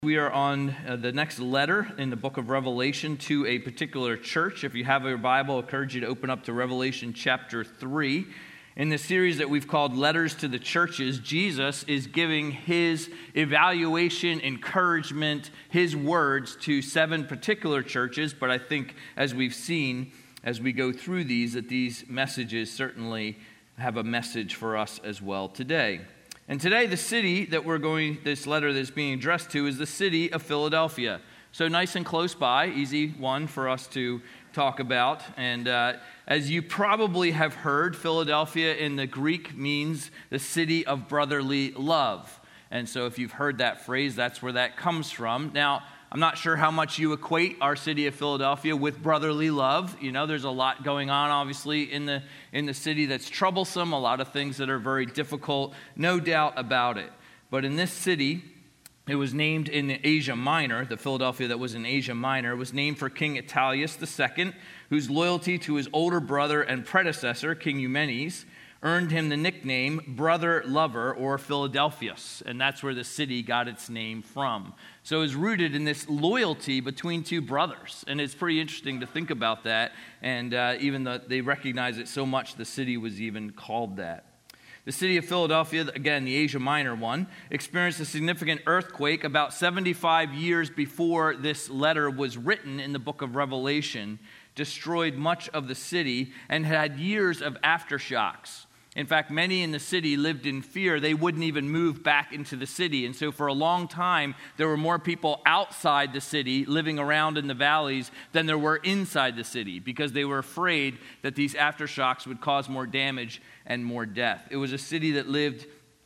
We are on the next letter in the book of Revelation to a particular church. If you have your Bible, I encourage you to open up to Revelation chapter 3. In the series that we've called Letters to the Churches, Jesus is giving his evaluation, encouragement, his words to 7 particular churches. But I think as we've seen, as we go through these, that these messages certainly have a message for us as well today. And today, the city that this letter that's being addressed to is the city of Philadelphia. So nice and close by, easy one for us to talk about. And as you probably have heard, Philadelphia in the Greek means the city of brotherly love. And so if you've heard that phrase, that's where that comes from. Now, I'm not sure how much you equate our city of Philadelphia with brotherly love. You know, there's a lot going on, obviously, in the city that's troublesome, a lot of things that are very difficult, no doubt about it. But in this city, it was named in Asia Minor, the Philadelphia that was in Asia Minor, was named for King Italus II, whose loyalty to his older brother and predecessor, King Eumenes, earned him the nickname Brother Lover or Philadelphus, and that's where the city got its name from. So it was rooted in this loyalty between two brothers, and it's pretty interesting to think about that, and even though they recognize it so much, the city was even called that. The city of Philadelphia, again, the Asia Minor one, experienced a significant earthquake about 75 years before this letter was written in the book of Revelation, destroyed much of the city, and had years of aftershocks. In fact, many in the city lived in fear. They wouldn't even move back into the city. And so for a long time, there were more people outside the city living around in the valleys than there were inside the city because they were afraid that these aftershocks would cause more damage and more death. It was a city that lived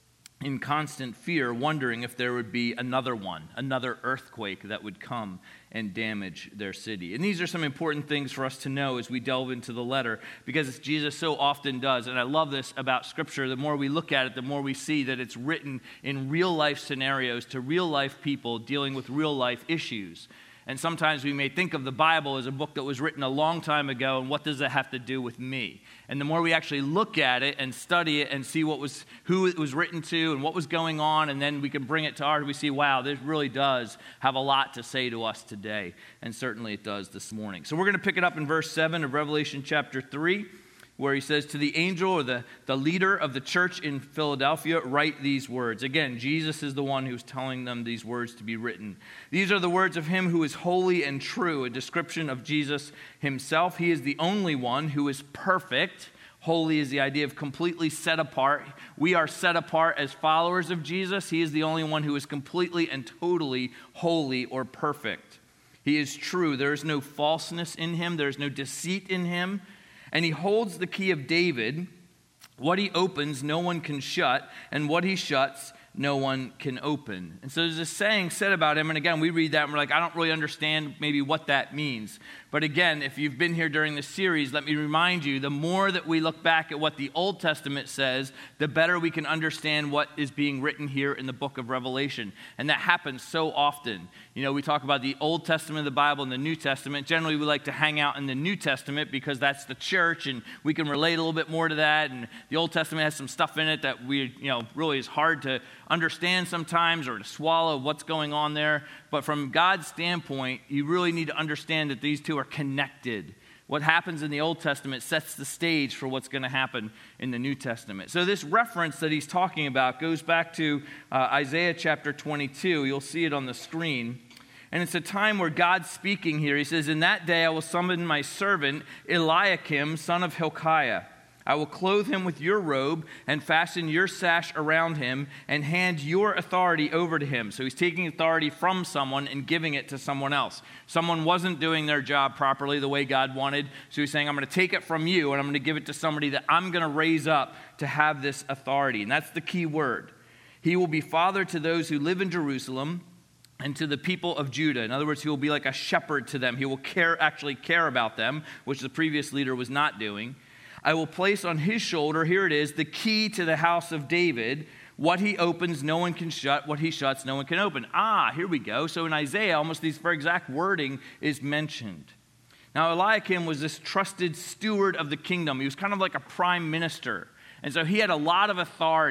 in constant fear, wondering if there would be another earthquake that would come and damage their city. And these are some important things for us to know as we delve into the letter, because Jesus so often does, and I love this about Scripture, the more we look at it, the more we see that it's written in real-life scenarios to real-life people dealing with real-life issues. And sometimes we may think of the Bible as a book that was written a long time ago, and what does it have to do with me? And the more we actually look at it and study it and see who it was written to and what was going on, and then we can bring it to ours, we see, wow, this really does have a lot to say to us today. And certainly it does this morning. So we're going to pick it up in verse 7 of Revelation chapter 3. Where he says, to the angel or the leader of the church in Philadelphia, write these words. Again, Jesus is the one who's telling them these words to be written. These are the words of him who is holy and true, a description of Jesus himself. He is the only one who is perfect. Holy is the idea of completely set apart. We are set apart as followers of Jesus. He is the only one who is completely and totally holy or perfect. He is true. There is no falseness in him. There is no deceit in him. And he holds the key of David. What he opens, no one can shut, and what he shuts, no one can open. And so there's a saying said about him, and again, we read that and we're like, I don't really understand maybe what that means. But again, if you've been here during this series, let me remind you, the more that we look back at what the Old Testament says, the better we can understand what is being written here in the book of Revelation. And that happens so often. You know, we talk about the Old Testament of the Bible and the New Testament. Generally, we like to hang out in the New Testament because that's the church, and we can relate a little bit more to that. And the Old Testament has some stuff in it that really is hard to understand sometimes or to swallow what's going on there. But from God's standpoint, you really need to understand that these two are connected. What happens in the Old Testament sets the stage for what's going to happen in the New Testament. So this reference that he's talking about goes back to Isaiah chapter 22. You'll see it on the screen. And it's a time where God's speaking here. He says, in that day I will summon my servant Eliakim, son of Hilkiah. I will clothe him with your robe and fasten your sash around him and hand your authority over to him. So he's taking authority from someone and giving it to someone else. Someone wasn't doing their job properly the way God wanted. So he's saying, I'm going to take it from you and I'm going to give it to somebody that I'm going to raise up to have this authority. And that's the key word. He will be father to those who live in Jerusalem and to the people of Judah. In other words, he will be like a shepherd to them. He will actually care about them, which the previous leader was not doing. I will place on his shoulder, here it is, the key to the house of David. What he opens, no one can shut. What he shuts, no one can open. Here we go. So in Isaiah, almost these very exact wording is mentioned. Now, Eliakim was this trusted steward of the kingdom. He was kind of like a prime minister. And so he had a lot of authority.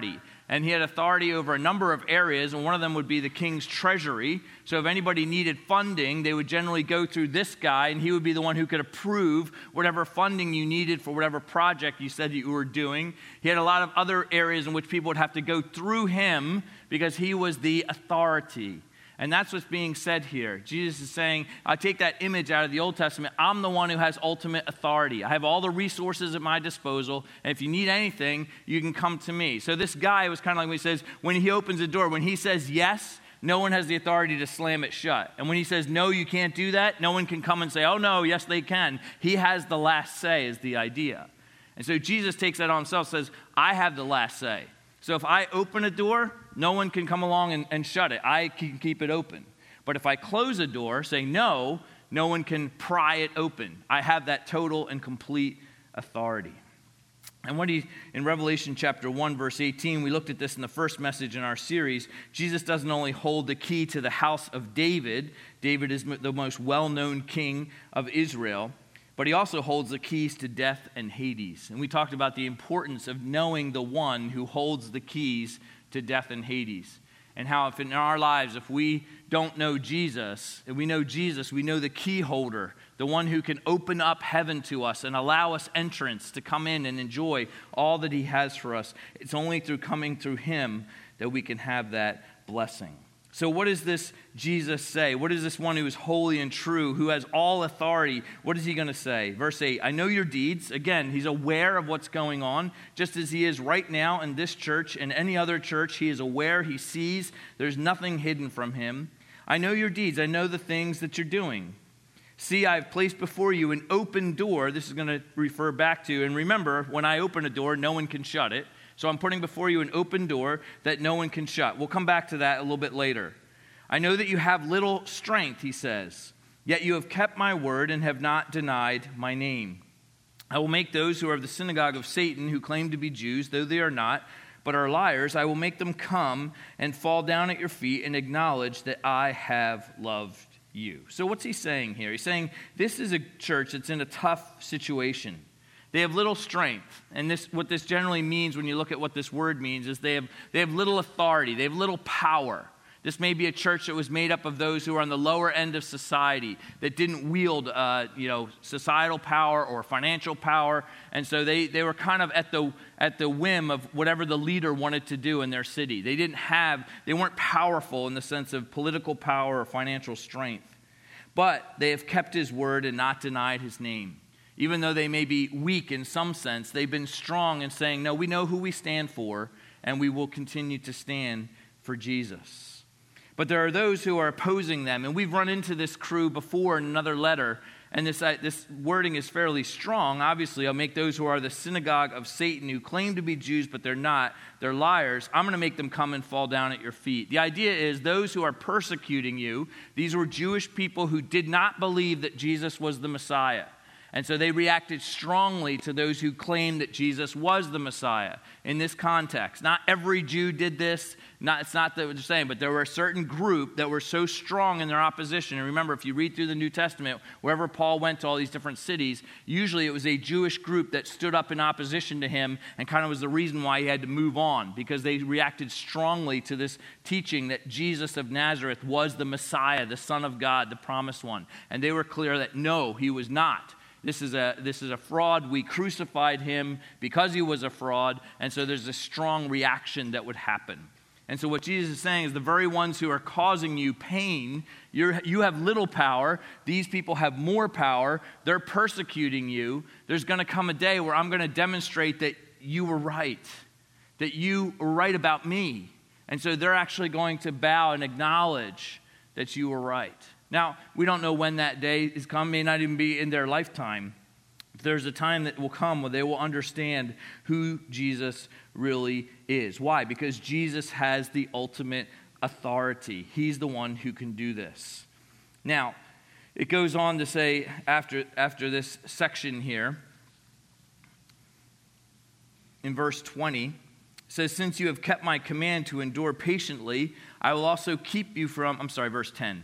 and he had authority over a number of areas, and one of them would be the king's treasury. So if anybody needed funding, they would generally go through this guy, and he would be the one who could approve whatever funding you needed for whatever project you said you were doing. He had a lot of other areas in which people would have to go through him because he was the authority. And that's what's being said here. Jesus is saying, I take that image out of the Old Testament. I'm the one who has ultimate authority. I have all the resources at my disposal. And if you need anything, you can come to me. So this guy was kind of like when he says, when he opens a door, when he says yes, no one has the authority to slam it shut. And when he says, no, you can't do that, no one can come and say, oh, no, yes, they can. He has the last say is the idea. And so Jesus takes that on himself, says, I have the last say. So if I open a door, no one can come along and shut it. I can keep it open. But if I close a door, say no, no one can pry it open. I have that total and complete authority. And in Revelation chapter 1, verse 18, we looked at this in the first message in our series. Jesus doesn't only hold the key to the house of David. David is the most well-known king of Israel. But he also holds the keys to death and Hades. And we talked about the importance of knowing the one who holds the keys to death and Hades. And how if in our lives, if we don't know Jesus, if we know Jesus, we know the key holder, the one who can open up heaven to us and allow us entrance to come in and enjoy all that he has for us. It's only through coming through him that we can have that blessing. So what does this Jesus say? What is this one who is holy and true, who has all authority? What is he going to say? Verse 8, I know your deeds. Again, he's aware of what's going on, just as he is right now in this church and any other church. He is aware, he sees. There's nothing hidden from him. I know your deeds. I know the things that you're doing. See, I have placed before you an open door. This is going to refer back to, and remember, when I open a door, no one can shut it. So I'm putting before you an open door that no one can shut. We'll come back to that a little bit later. I know that you have little strength, he says, yet you have kept my word and have not denied my name. I will make those who are of the synagogue of Satan, who claim to be Jews, though they are not, but are liars, I will make them come and fall down at your feet and acknowledge that I have loved you. So what's he saying here? He's saying this is a church that's in a tough situation. They have little strength, and what this generally means when you look at what this word means is they have little authority, they have little power. This may be a church that was made up of those who are on the lower end of society that didn't wield societal power or financial power, and so they were kind of at the whim of whatever the leader wanted to do in their city. They weren't powerful in the sense of political power or financial strength, but they have kept his word and not denied his name. Even though they may be weak in some sense, they've been strong in saying, no, we know who we stand for, and we will continue to stand for Jesus. But there are those who are opposing them, and we've run into this crew before in another letter, and this wording is fairly strong. Obviously, I'll make those who are the synagogue of Satan, who claim to be Jews, but they're not, they're liars. I'm going to make them come and fall down at your feet. The idea is those who are persecuting you, these were Jewish people who did not believe that Jesus was the Messiah. And so they reacted strongly to those who claimed that Jesus was the Messiah in this context. Not every Jew did this. It's not that we're saying, but there were a certain group that were so strong in their opposition. And remember, if you read through the New Testament, wherever Paul went to all these different cities, usually it was a Jewish group that stood up in opposition to him and kind of was the reason why he had to move on, because they reacted strongly to this teaching that Jesus of Nazareth was the Messiah, the Son of God, the promised one. And they were clear that no, he was not. This is a fraud. We crucified him because he was a fraud. And so there's a strong reaction that would happen. And so what Jesus is saying is the very ones who are causing you pain, you have little power. These people have more power. They're persecuting you. There's going to come a day where I'm going to demonstrate that you were right, that you were right about me. And so they're actually going to bow and acknowledge that you were right. Now, we don't know when that day is coming, may not even be in their lifetime. There's a time that will come where they will understand who Jesus really is. Why? Because Jesus has the ultimate authority. He's the one who can do this. Now, it goes on to say after this section here, in verse 20, it says, since you have kept my command to endure patiently, I will also keep you from, verse 10. I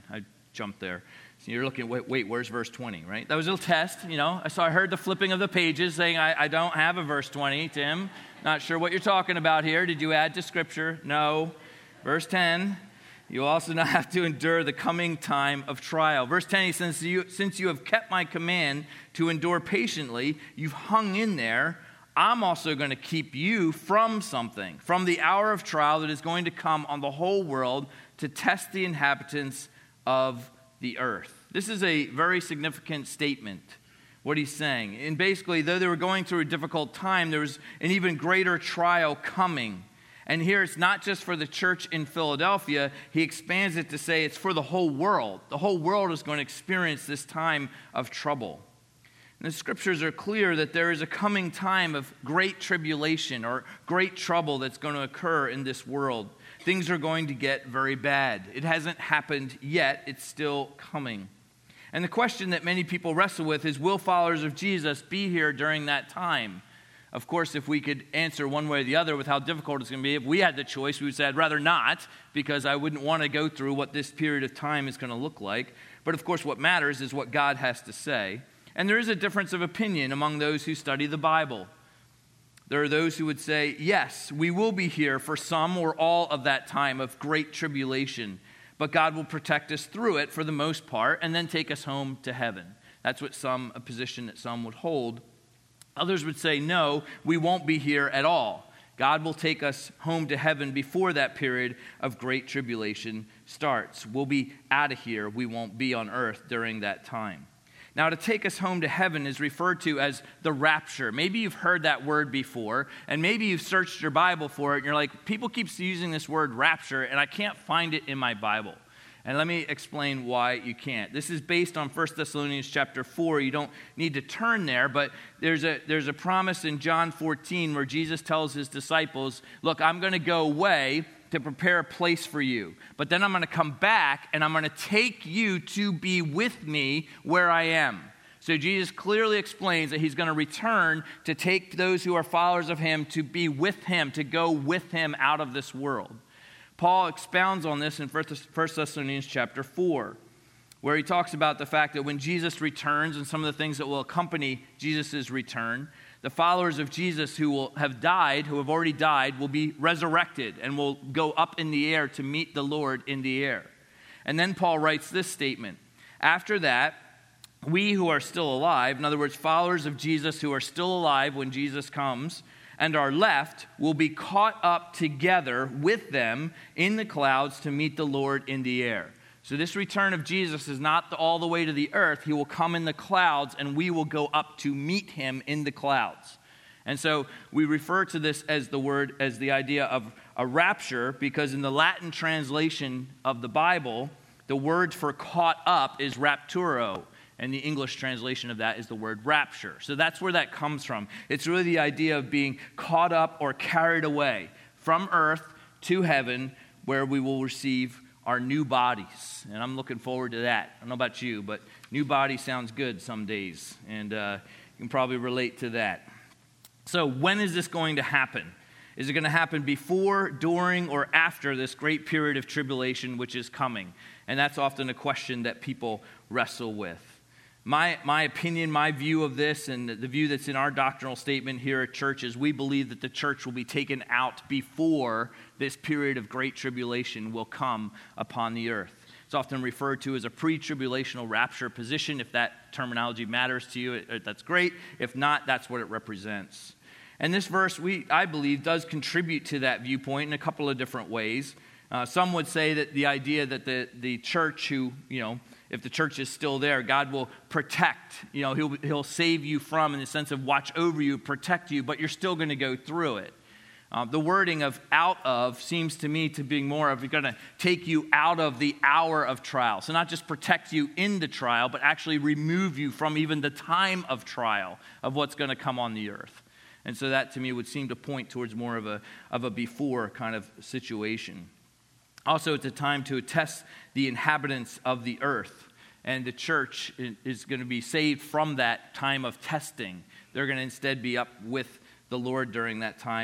jump there. So you're looking, wait, where's verse 20, right? That was a little test, So I heard the flipping of the pages saying, I don't have a verse 20, Tim. Not sure what you're talking about here. Did you add to Scripture? No. Verse 10, you also now have to endure the coming time of trial. Verse 10, he says, since you have kept my command to endure patiently, you've hung in there, I'm also going to keep you from something, from the hour of trial that is going to come on the whole world to test the inhabitants of the earth. This is a very significant statement, what he's saying. And basically, though they were going through a difficult time, there was an even greater trial coming. And here it's not just for the church in Philadelphia. He expands it to say it's for the whole world. The whole world is going to experience this time of trouble. And the scriptures are clear that there is a coming time of great tribulation or great trouble that's going to occur in this world. Things are going to get very bad. It hasn't happened yet. It's still coming. And the question that many people wrestle with is, will followers of Jesus be here during that time? Of course, if we could answer one way or the other with how difficult it's going to be, if we had the choice, we would say, I'd rather not, because I wouldn't want to go through what this period of time is going to look like. But of course, what matters is what God has to say. And there is a difference of opinion among those who study the Bible. There are those who would say, yes, we will be here for some or all of that time of great tribulation, but God will protect us through it for the most part and then take us home to heaven. That's a position that some would hold. Others would say, no, we won't be here at all. God will take us home to heaven before that period of great tribulation starts. We'll be out of here. We won't be on earth during that time. Now, to take us home to heaven is referred to as the rapture. Maybe you've heard that word before, and maybe you've searched your Bible for it, and you're like, people keep using this word rapture, and I can't find it in my Bible. And let me explain why you can't. This is based on 1 Thessalonians chapter 4. You don't need to turn there, but there's a promise in John 14 where Jesus tells his disciples, look, I'm going to go away to prepare a place for you. But then I'm going to come back and I'm going to take you to be with me where I am. So Jesus clearly explains that he's going to return to take those who are followers of him to be with him, to go with him out of this world. Paul expounds on this in 1 Thessalonians chapter 4, where he talks about the fact that when Jesus returns and some of the things that will accompany Jesus' return, the followers of Jesus who have already died, will be resurrected and will go up in the air to meet the Lord in the air. And then Paul writes this statement. After that, we who are still alive, in other words, followers of Jesus who are still alive when Jesus comes and are left, will be caught up together with them in the clouds to meet the Lord in the air. So this return of Jesus is not all the way to the earth. He will come in the clouds, and we will go up to meet him in the clouds. And so we refer to this as the idea of a rapture, because in the Latin translation of the Bible, the word for caught up is rapturo, and the English translation of that is the word rapture. So that's where that comes from. It's really the idea of being caught up or carried away from earth to heaven, where we will receive our new bodies. And I'm looking forward to that. I don't know about you, but new body sounds good some days. And you can probably relate to that. So when is this going to happen? Is it going to happen before, during, or after this great period of tribulation which is coming? And that's often a question that people wrestle with. My opinion, my view of this, and the view that's in our doctrinal statement here at church, is we believe that the church will be taken out before this period of great tribulation will come upon the earth. It's often referred to as a pre-tribulational rapture position. If that terminology matters to you, that's great. If not, that's what it represents. And this verse, I believe, does contribute to that viewpoint in a couple of different ways. Some would say that the idea that the church if the church is still there, God will protect. He'll save you from, in the sense of watch over you, protect you, but you're still going to go through it. The wording of out of seems to me to be more of going to take you out of the hour of trial. So not just protect you in the trial, but actually remove you from even the time of trial of what's going to come on the earth. And so that to me would seem to point towards more of a before kind of situation. Also, it's a time to test the inhabitants of the earth. And the church is going to be saved from that time of testing. They're going to instead be up with the Lord during that time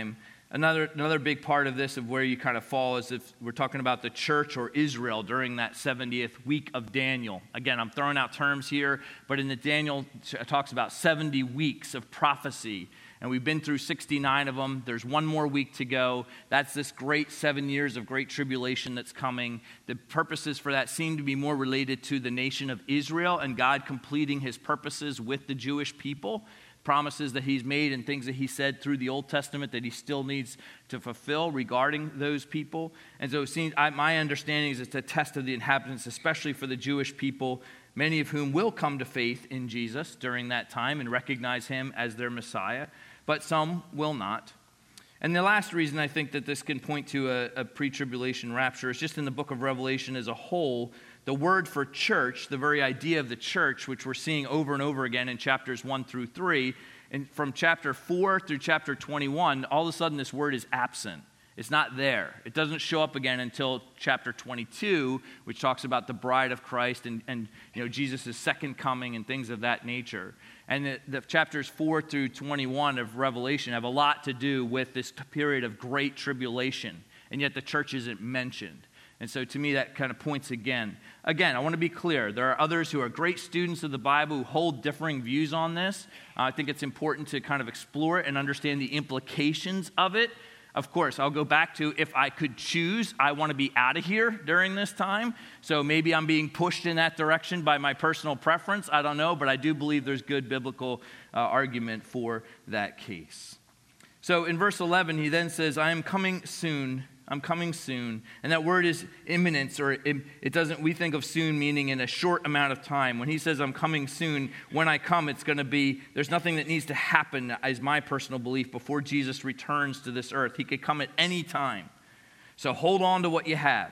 Another big part of this, of where you kind of fall, is if we're talking about the church or Israel during that 70th week of Daniel. Again, I'm throwing out terms here, but in the Daniel talks about 70 weeks of prophecy. And we've been through 69 of them. There's one more week to go. That's this great 7 years of great tribulation that's coming. The purposes for that seem to be more related to the nation of Israel and God completing his purposes with the Jewish people, promises that he's made and things that he said through the Old Testament that he still needs to fulfill regarding those people. And so it seems, my understanding is it's a test of the inhabitants, especially for the Jewish people, many of whom will come to faith in Jesus during that time and recognize him as their Messiah, but some will not. And the last reason I think that this can point to a pre-tribulation rapture is just in the book of Revelation as a whole. The word for church, the very idea of the church, which we're seeing over and over again in chapters 1 through 3, and from chapter 4 through chapter 21, all of a sudden this word is absent. It's not there. It doesn't show up again until chapter 22, which talks about the bride of Christ and Jesus' second coming and things of that nature. And the chapters 4 through 21 of Revelation have a lot to do with this period of great tribulation, and yet the church isn't mentioned. And so to me, that kind of points again. Again, I want to be clear. There are others who are great students of the Bible who hold differing views on this. I think it's important to kind of explore it and understand the implications of it. Of course, I'll go back to, if I could choose, I want to be out of here during this time. So maybe I'm being pushed in that direction by my personal preference. I don't know, but I do believe there's good biblical argument for that case. So in verse 11, he then says, I am coming soon. I'm coming soon. And that word is imminence, or it doesn't, we think of soon meaning in a short amount of time. When he says I'm coming soon, when I come, it's going to be, there's nothing that needs to happen, is my personal belief, before Jesus returns to this earth. He could come at any time. So hold on to what you have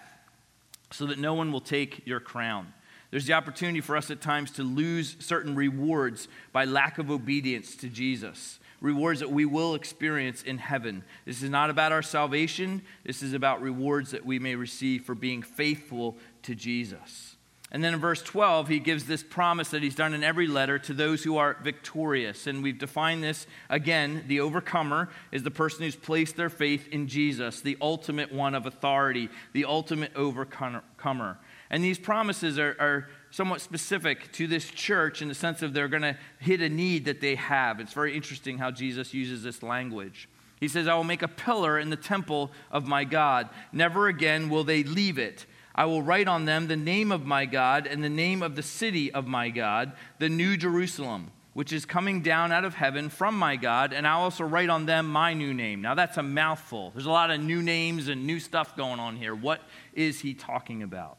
so that no one will take your crown. There's the opportunity for us at times to lose certain rewards by lack of obedience to Jesus. Rewards that we will experience in heaven. This is not about our salvation. This is about rewards that we may receive for being faithful to Jesus. And then in verse 12, he gives this promise that he's done in every letter to those who are victorious. And we've defined this, again, the overcomer is the person who's placed their faith in Jesus, the ultimate one of authority, the ultimate overcomer. And these promises are somewhat specific to this church in the sense of they're going to hit a need that they have. It's very interesting how Jesus uses this language. He says, I will make a pillar in the temple of my God. Never again will they leave it. I will write on them the name of my God and the name of the city of my God, the New Jerusalem, which is coming down out of heaven from my God, and I'll also write on them my new name. Now that's a mouthful. There's a lot of new names and new stuff going on here. What is he talking about?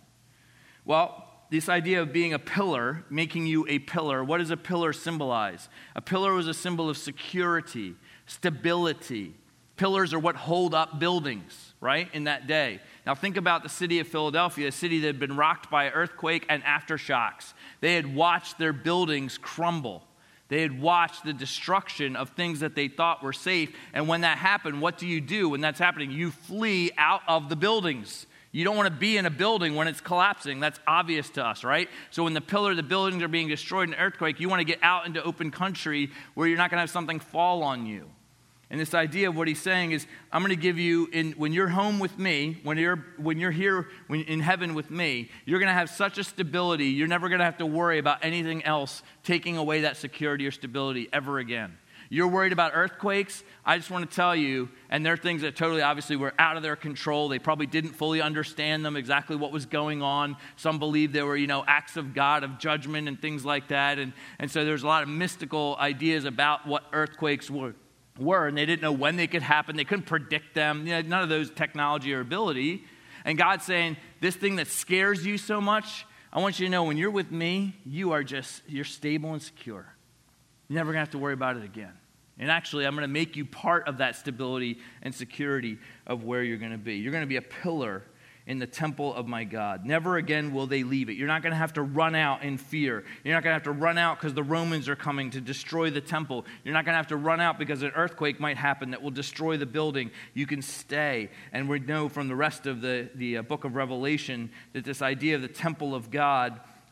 Well, this idea of being a pillar, making you a pillar, what does a pillar symbolize? A pillar was a symbol of security, stability. Pillars are what hold up buildings, right, in that day. Now think about the city of Philadelphia, a city that had been rocked by an earthquake and aftershocks. They had watched their buildings crumble. They had watched the destruction of things that they thought were safe. And when that happened, what do you do when that's happening? You flee out of the buildings. You don't want to be in a building when it's collapsing. That's obvious to us, right? So when the buildings are being destroyed in an earthquake, you want to get out into open country where you're not going to have something fall on you. And this idea of what he's saying is, I'm going to give you, when you're home with me, when you're here in heaven with me, you're going to have such a stability, you're never going to have to worry about anything else taking away that security or stability ever again. You're worried about earthquakes, I just want to tell you, and they're things that totally obviously were out of their control. They probably didn't fully understand them, exactly what was going on. Some believed they were, acts of God, of judgment and things like that. And so there's a lot of mystical ideas about what earthquakes were, and they didn't know when they could happen. They couldn't predict them. None of those technology or ability. And God's saying, this thing that scares you so much, I want you to know when you're with me, you're stable and secure. You're never going to have to worry about it again. And actually, I'm going to make you part of that stability and security of where you're going to be. You're going to be a pillar in the temple of my God. Never again will they leave it. You're not going to have to run out in fear. You're not going to have to run out because the Romans are coming to destroy the temple. You're not going to have to run out because an earthquake might happen that will destroy the building. You can stay. And we know from the rest of the book of Revelation that this idea of the temple of God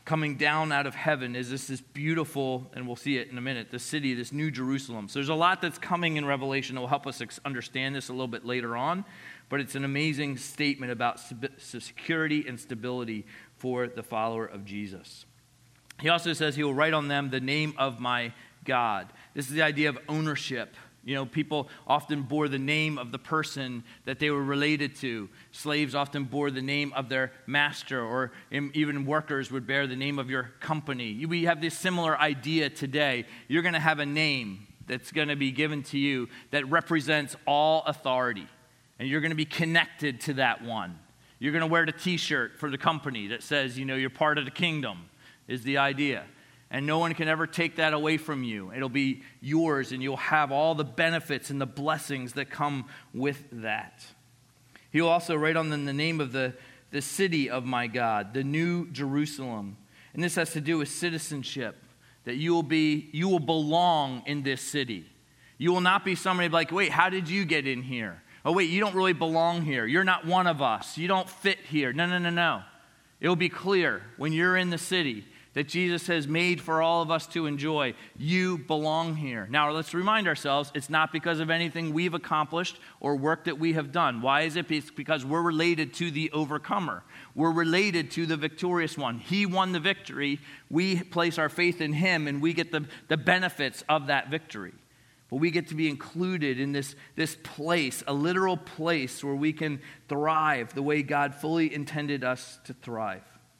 coming down out of heaven is this beautiful, and we'll see it in a minute, the city, this new Jerusalem. So there's a lot that's coming in Revelation that will help us understand this a little bit later on, but it's an amazing statement about security and stability for the follower of Jesus. He also says he will write on them the name of my God. This is the idea of ownership. You know, people often bore the name of the person that they were related to. Slaves often bore the name of their master, or even workers would bear the name of your company. We have this similar idea today. You're going to have a name that's going to be given to you that represents all authority, and you're going to be connected to that one. You're going to wear the t-shirt for the company that says, you know, you're part of the kingdom, is the idea. And no one can ever take that away from you. It'll be yours, and you'll have all the benefits and the blessings that come with that. He will also write on them the name of the city of my God, the new Jerusalem. And this has to do with citizenship, that you will belong in this city. You will not be somebody like, wait, how did you get in here? Oh, wait, you don't really belong here. You're not one of us. You don't fit here. No. It will be clear when you're in the city that Jesus has made for all of us to enjoy. You belong here. Now, let's remind ourselves, it's not because of anything we've accomplished or work that we have done. Why is it? It's because we're related to the overcomer. We're related to the victorious one. He won the victory. We place our faith in him, and we get the benefits of that victory. But we get to be included in this place, a literal place where we can thrive the way God fully intended us to thrive.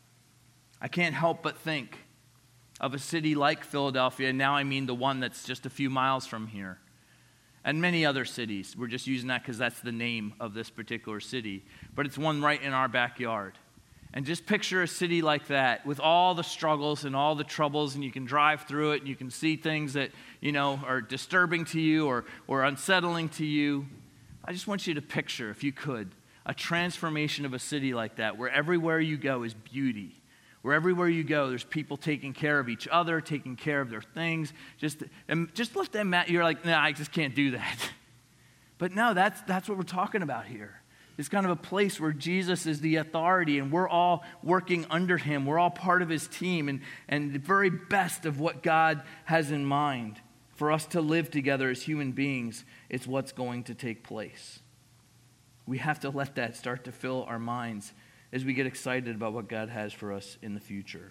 I can't help but think of a city like Philadelphia, and now I mean the one that's just a few miles from here, and many other cities. We're just using that because that's the name of this particular city, but it's one right in our backyard. And just picture a city like that with all the struggles and all the troubles, and you can drive through it, and you can see things that, you know, are disturbing to you or unsettling to you. I just want you to picture, if you could, a transformation of a city like that, where everywhere you go is beauty. Where everywhere you go, there's people taking care of each other, taking care of their things. Just let them at. You're like, no, I just can't do that. But no, that's what we're talking about here. It's kind of a place where Jesus is the authority, and we're all working under him. We're all part of his team, and the very best of what God has in mind for us to live together as human beings, it's what's going to take place. We have to let that start to fill our minds as we get excited about what God has for us in the future.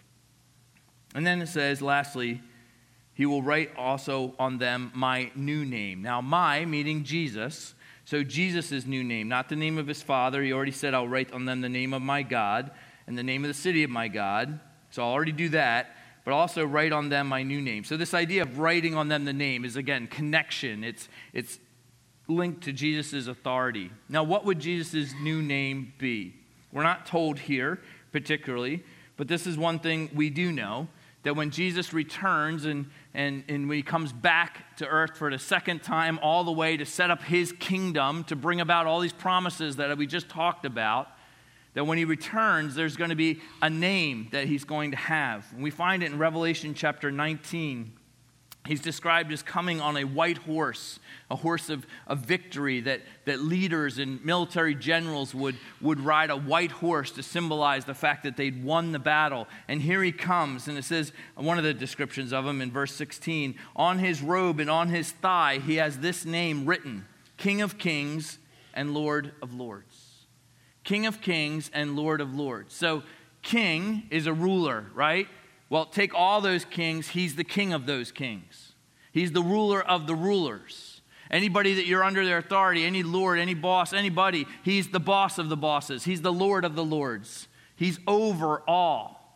And then it says, lastly, he will write also on them my new name. Now, my, meaning Jesus, so Jesus' new name, not the name of his Father. He already said, I'll write on them the name of my God and the name of the city of my God. So I'll already do that, but also write on them my new name. So this idea of writing on them the name is, again, connection. It's linked to Jesus' authority. Now, what would Jesus' new name be? We're not told here particularly, but this is one thing we do know, that when Jesus returns and when he comes back to earth for the second time, all the way to set up his kingdom, to bring about all these promises that we just talked about, that when he returns, there's going to be a name that he's going to have. And we find it in Revelation chapter 19. He's described as coming on a white horse, a horse of victory, that leaders and military generals would ride a white horse to symbolize the fact that they'd won the battle. And here he comes, and it says, one of the descriptions of him in verse 16, on his robe and on his thigh he has this name written, King of Kings and Lord of Lords. King of Kings and Lord of Lords. So king is a ruler, right? Well, take all those kings, he's the king of those kings. He's the ruler of the rulers. Anybody that you're under their authority, any lord, any boss, anybody, he's the boss of the bosses. He's the Lord of the lords. He's over all.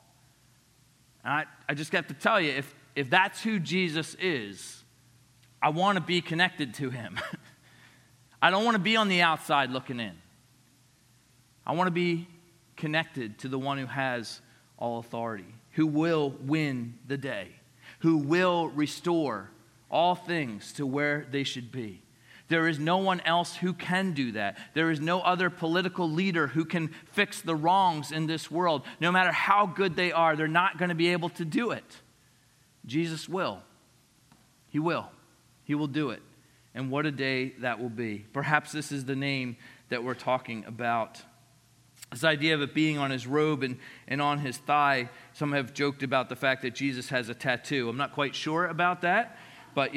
And I just have to tell you, if that's who Jesus is, I want to be connected to him. I don't want to be on the outside looking in. I want to be connected to the one who has all authority, who will win the day, who will restore all things to where they should be. There is no one else who can do that. There is no other political leader who can fix the wrongs in this world. No matter how good they are, they're not going to be able to do it. Jesus will. He will. He will do it. And what a day that will be. Perhaps this is the name that we're talking about This idea of it being on his robe and on his thigh, some have joked about the fact that Jesus has a tattoo. I'm not quite sure about that, but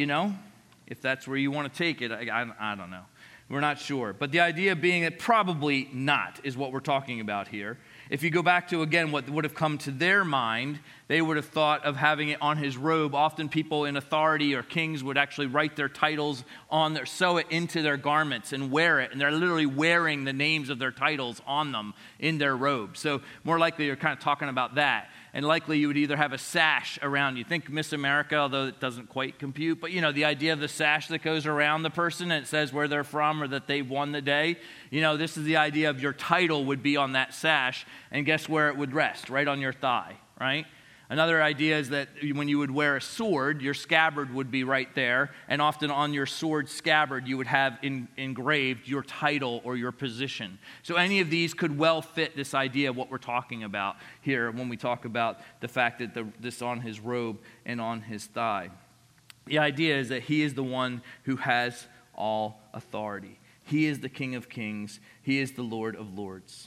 if that's where you want to take it, I don't know. We're not sure. But the idea being that probably not is what we're talking about here. If you go back to, again, what would have come to their mind, they would have thought of having it on his robe. Often people in authority or kings would actually write their titles on there, sew it into their garments and wear it. And they're literally wearing the names of their titles on them in their robe. So more likely you're kind of talking about that. And likely you would either have a sash around you. Think Miss America, although it doesn't quite compute. But, the idea of the sash that goes around the person and it says where they're from or that they've won the day. This is the idea of your title would be on that sash. And guess where it would rest? Right on your thigh, right? Another idea is that when you would wear a sword, your scabbard would be right there. And often on your sword scabbard, you would have engraved your title or your position. So any of these could well fit this idea of what we're talking about here when we talk about the fact that this on his robe and on his thigh. The idea is that he is the one who has all authority. He is the King of Kings. He is the Lord of Lords.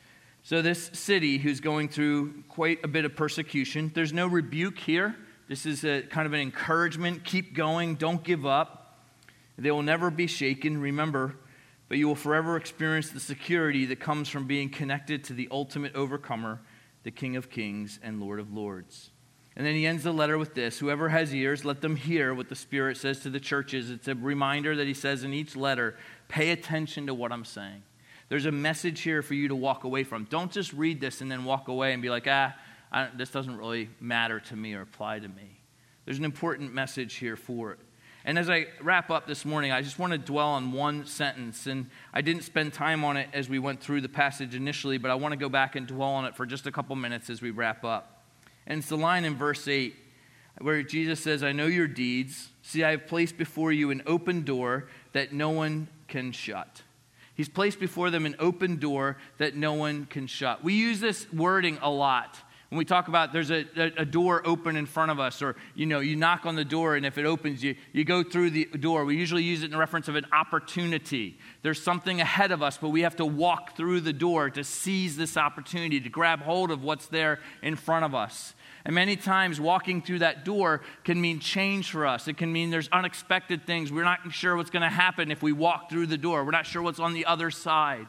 So this city who's going through quite a bit of persecution, there's no rebuke here. This is a kind of an encouragement. Keep going. Don't give up. They will never be shaken, remember, but you will forever experience the security that comes from being connected to the ultimate overcomer, the King of Kings and Lord of Lords. And then he ends the letter with this: whoever has ears, let them hear what the Spirit says to the churches. It's a reminder that he says in each letter, pay attention to what I'm saying. There's a message here for you to walk away from. Don't just read this and then walk away and be like, this doesn't really matter to me or apply to me. There's an important message here for it. And as I wrap up this morning, I just want to dwell on one sentence. And I didn't spend time on it as we went through the passage initially, but I want to go back and dwell on it for just a couple minutes as we wrap up. And it's the line in verse 8 where Jesus says, I know your deeds. See, I have placed before you an open door that no one can shut. He's placed before them an open door that no one can shut. We use this wording a lot. When we talk about there's a door open in front of us, or, you knock on the door, and if it opens, you go through the door. We usually use it in reference of an opportunity. There's something ahead of us, but we have to walk through the door to seize this opportunity, to grab hold of what's there in front of us. And many times walking through that door can mean change for us. It can mean there's unexpected things. We're not sure what's going to happen if we walk through the door. We're not sure what's on the other side.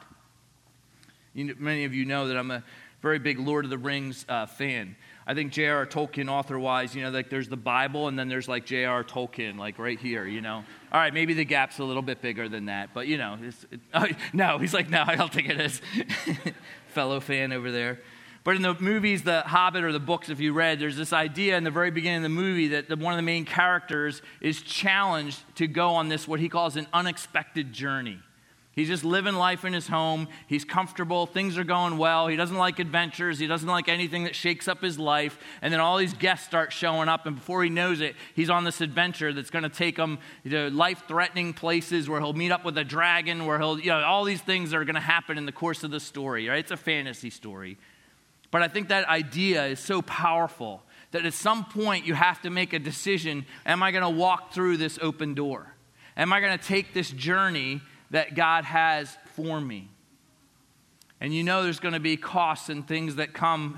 Many of you know that I'm a very big Lord of the Rings fan. I think J.R.R. Tolkien, author-wise, like there's the Bible and then there's like J.R.R. Tolkien, like right here, All right, maybe the gap's a little bit bigger than that, but no, he's like, no, I don't think it is. Fellow fan over there. But in the movies, The Hobbit, or the books, if you read, there's this idea in the very beginning of the movie that one of the main characters is challenged to go on this, what he calls an unexpected journey. He's just living life in his home. He's comfortable. Things are going well. He doesn't like adventures. He doesn't like anything that shakes up his life. And then all these guests start showing up, and before he knows it, he's on this adventure that's going to take him to life-threatening places where he'll meet up with a dragon, where he'll, all these things that are going to happen in the course of the story, right? It's a fantasy story. But I think that idea is so powerful that at some point you have to make a decision. Am I going to walk through this open door? Am I going to take this journey that God has for me? And there's going to be costs and things that come.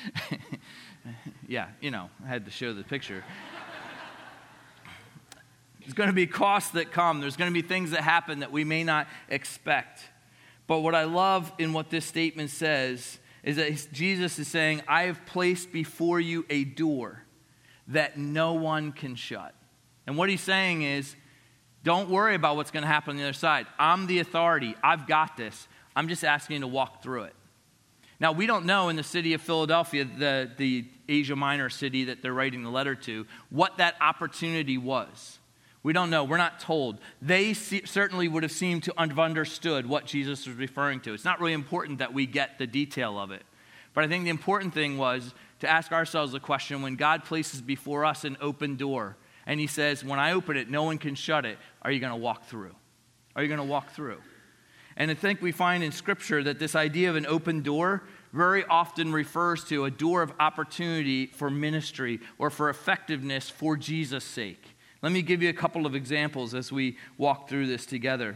Yeah, I had to show the picture. There's going to be costs that come. There's going to be things that happen that we may not expect. But what I love in what this statement says is that Jesus is saying, I have placed before you a door that no one can shut. And what he's saying is, don't worry about what's going to happen on the other side. I'm the authority. I've got this. I'm just asking you to walk through it. Now, we don't know in the city of Philadelphia, the Asia Minor city that they're writing the letter to, what that opportunity was. We don't know. We're not told. They certainly would have seemed to have understood what Jesus was referring to. It's not really important that we get the detail of it. But I think the important thing was to ask ourselves the question, when God places before us an open door, and he says, when I open it, no one can shut it, are you going to walk through? Are you going to walk through? And I think we find in Scripture that this idea of an open door very often refers to a door of opportunity for ministry or for effectiveness for Jesus' sake. Let me give you a couple of examples as we walk through this together.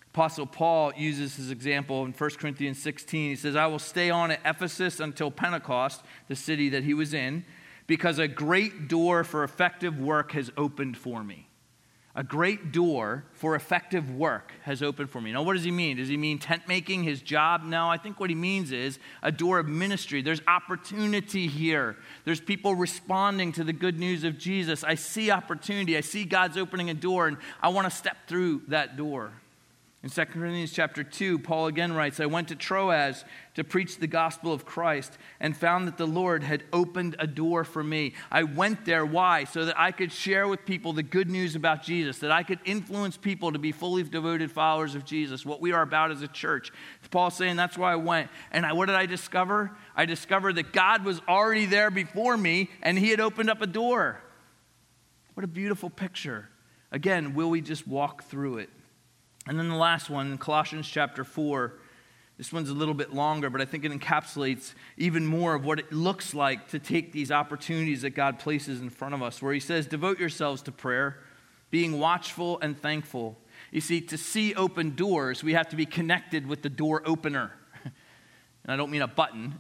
Apostle Paul uses his example in 1 Corinthians 16. He says, I will stay on at Ephesus until Pentecost, the city that he was in, because a great door for effective work has opened for me. A great door for effective work has opened for me. Now, what does he mean? Does he mean tent making, his job? No, I think what he means is a door of ministry. There's opportunity here. There's people responding to the good news of Jesus. I see opportunity. I see God's opening a door, and I want to step through that door. In 2 Corinthians chapter 2, Paul again writes, I went to Troas to preach the gospel of Christ and found that the Lord had opened a door for me. I went there, why? So that I could share with people the good news about Jesus, that I could influence people to be fully devoted followers of Jesus, what we are about as a church. Paul's saying that's why I went. And what did I discover? I discovered that God was already there before me and he had opened up a door. What a beautiful picture. Again, will we just walk through it? And then the last one, Colossians chapter 4. This one's a little bit longer, but I think it encapsulates even more of what it looks like to take these opportunities that God places in front of us, where he says, devote yourselves to prayer, being watchful and thankful. You see, to see open doors, we have to be connected with the door opener. And I don't mean a button.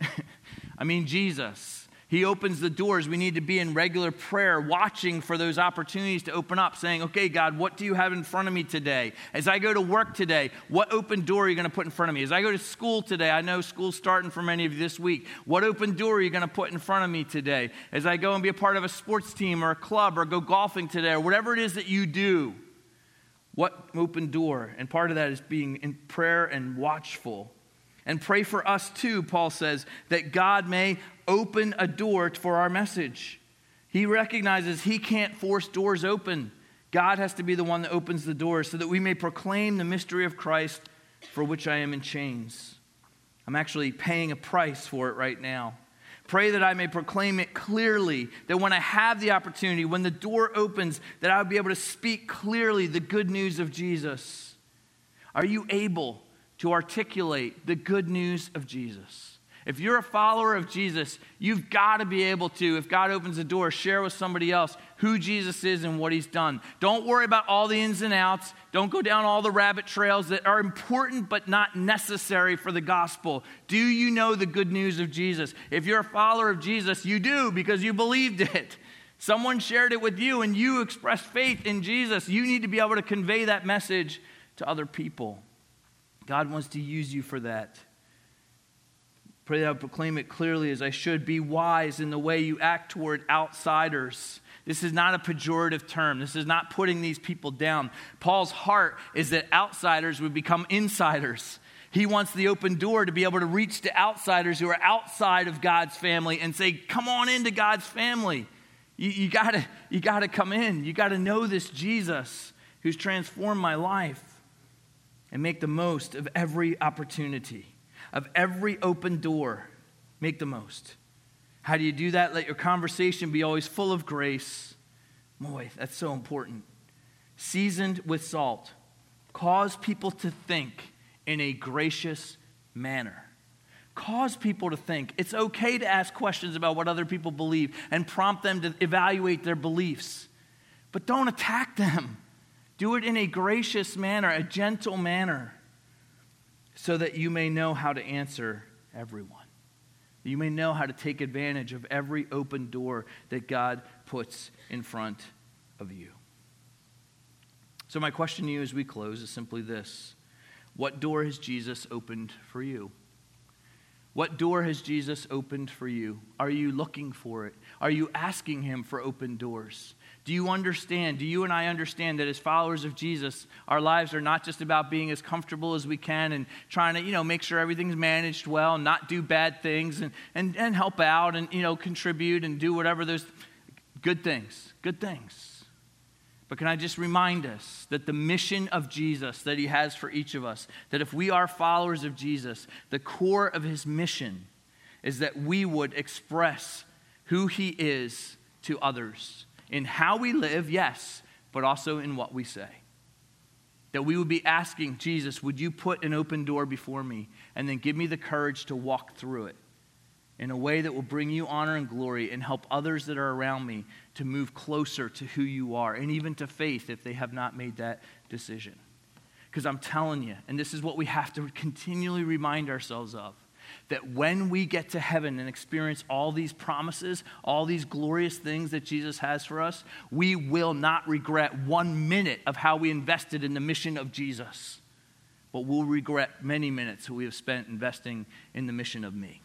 I mean Jesus. He opens the doors. We need to be in regular prayer, watching for those opportunities to open up, saying, okay, God, what do you have in front of me today? As I go to work today, what open door are you going to put in front of me? As I go to school today, I know school's starting for many of you this week. What open door are you going to put in front of me today? As I go and be a part of a sports team or a club or go golfing today or whatever it is that you do, what open door? And part of that is being in prayer and watchful. And pray for us too, Paul says, that God may open a door for our message. He recognizes he can't force doors open. God has to be the one that opens the doors so that we may proclaim the mystery of Christ for which I am in chains. I'm actually paying a price for it right now. Pray that I may proclaim it clearly, that when I have the opportunity, when the door opens, that I would be able to speak clearly the good news of Jesus. Are you able to articulate the good news of Jesus? If you're a follower of Jesus, you've got to be able to, if God opens the door, share with somebody else who Jesus is and what he's done. Don't worry about all the ins and outs. Don't go down all the rabbit trails that are important but not necessary for the gospel. Do you know the good news of Jesus? If you're a follower of Jesus, you do because you believed it. Someone shared it with you and you expressed faith in Jesus. You need to be able to convey that message to other people. God wants to use you for that. Pray that I proclaim it clearly as I should. Be wise in the way you act toward outsiders. This is not a pejorative term. This is not putting these people down. Paul's heart is that outsiders would become insiders. He wants the open door to be able to reach to outsiders who are outside of God's family and say, come on into God's family. You gotta come in. You got to know this Jesus who's transformed my life. And make the most of every opportunity, of every open door. Make the most. How do you do that? Let your conversation be always full of grace. Boy, that's so important. Seasoned with salt. Cause people to think in a gracious manner. Cause people to think. It's okay to ask questions about what other people believe and prompt them to evaluate their beliefs. But don't attack them. Do it in a gracious manner, a gentle manner, so that you may know how to answer everyone. You may know how to take advantage of every open door that God puts in front of you. So my question to you as we close is simply this. What door has Jesus opened for you? What door has Jesus opened for you? Are you looking for it? Are you asking him for open doors? Do you understand? Do you and I understand that as followers of Jesus, our lives are not just about being as comfortable as we can and trying to, make sure everything's managed well and not do bad things and help out and, contribute and do whatever those good things. But can I just remind us that the mission of Jesus that he has for each of us, that if we are followers of Jesus, the core of his mission is that we would express who he is to others. In how we live, yes, but also in what we say. That we would be asking, Jesus, would you put an open door before me and then give me the courage to walk through it in a way that will bring you honor and glory and help others that are around me to move closer to who you are and even to faith if they have not made that decision. Because I'm telling you, and this is what we have to continually remind ourselves of, that when we get to heaven and experience all these promises, all these glorious things that Jesus has for us, we will not regret 1 minute of how we invested in the mission of Jesus. But we'll regret many minutes that we have spent investing in the mission of me.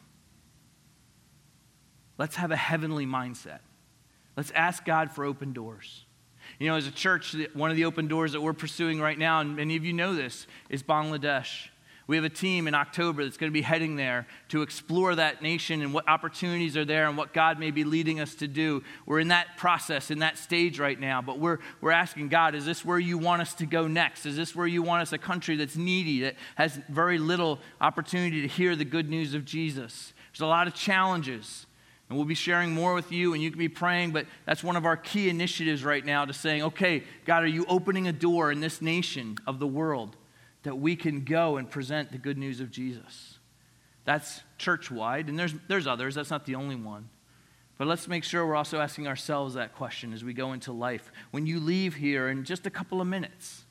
Let's have a heavenly mindset. Let's ask God for open doors. You know, as a church, one of the open doors that we're pursuing right now, and many of you know this, is Bangladesh. We have a team in October that's going to be heading there to explore that nation and what opportunities are there and what God may be leading us to do. We're in that process, in that stage right now, but we're asking God, is this where you want us to go next? Is this where you want us, a country that's needy, that has very little opportunity to hear the good news of Jesus? There's a lot of challenges, and we'll be sharing more with you, and you can be praying, but that's one of our key initiatives right now, to saying, okay, God, are you opening a door in this nation of the world that we can go and present the good news of Jesus? That's church-wide, and there's others. That's not the only one. But let's make sure we're also asking ourselves that question as we go into life. When you leave here in just a couple of minutes,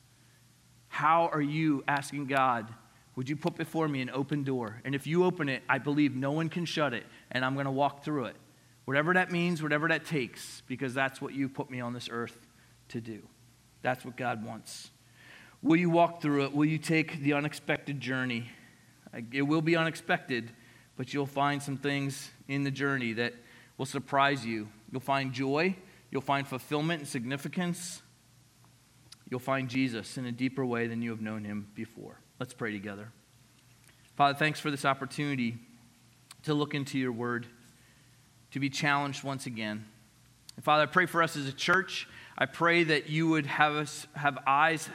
how are you asking God, would you put before me an open door? And if you open it, I believe no one can shut it, and I'm going to walk through it. Whatever that means, whatever that takes, because that's what you put me on this earth to do. That's what God wants. Will you walk through it? Will you take the unexpected journey? It will be unexpected, but you'll find some things in the journey that will surprise you. You'll find joy. You'll find fulfillment and significance. You'll find Jesus in a deeper way than you have known him before. Let's pray together. Father, thanks for this opportunity to look into your word, to be challenged once again. And Father, I pray for us as a church. I pray that you would have us have eyes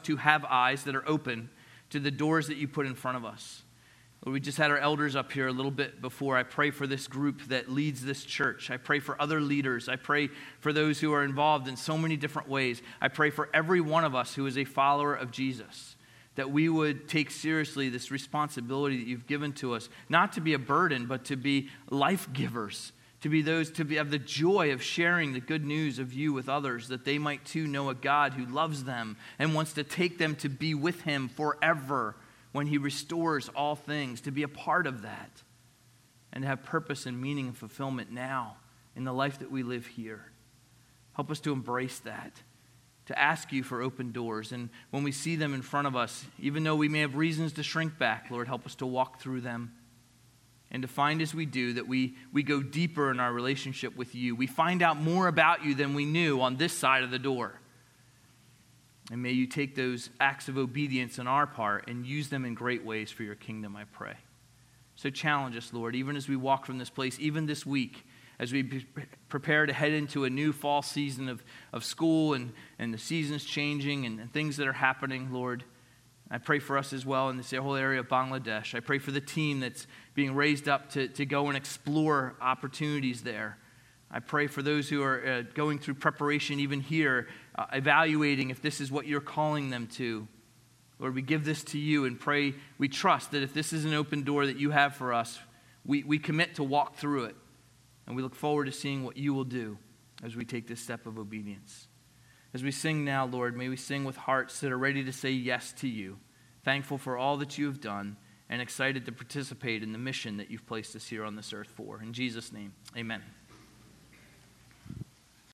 that are open to the doors that you put in front of us. Lord, we just had our elders up here a little bit before. I pray for this group that leads this church. I pray for other leaders. I pray for those who are involved in so many different ways. I pray for every one of us who is a follower of Jesus, that we would take seriously this responsibility that you've given to us, not to be a burden, but to be life givers, to be those, have the joy of sharing the good news of you with others, that they might too know a God who loves them and wants to take them to be with him forever when he restores all things, to be a part of that and to have purpose and meaning and fulfillment now in the life that we live here. Help us to embrace that, to ask you for open doors. And when we see them in front of us, even though we may have reasons to shrink back, Lord, help us to walk through them. And to find as we do that we go deeper in our relationship with you. We find out more about you than we knew on this side of the door. And may you take those acts of obedience on our part and use them in great ways for your kingdom, I pray. So challenge us, Lord, even as we walk from this place, even this week, as we prepare to head into a new fall season of school and the seasons changing and things that are happening, Lord. I pray for us as well in this whole area of Bangladesh. I pray for the team that's being raised up to go and explore opportunities there. I pray for those who are going through preparation even here, evaluating if this is what you're calling them to. Lord, we give this to you and pray, we trust that if this is an open door that you have for us, we commit to walk through it. And we look forward to seeing what you will do as we take this step of obedience. As we sing now, Lord, may we sing with hearts that are ready to say yes to you, thankful for all that you have done, and excited to participate in the mission that you've placed us here on this earth for. In Jesus' name, amen.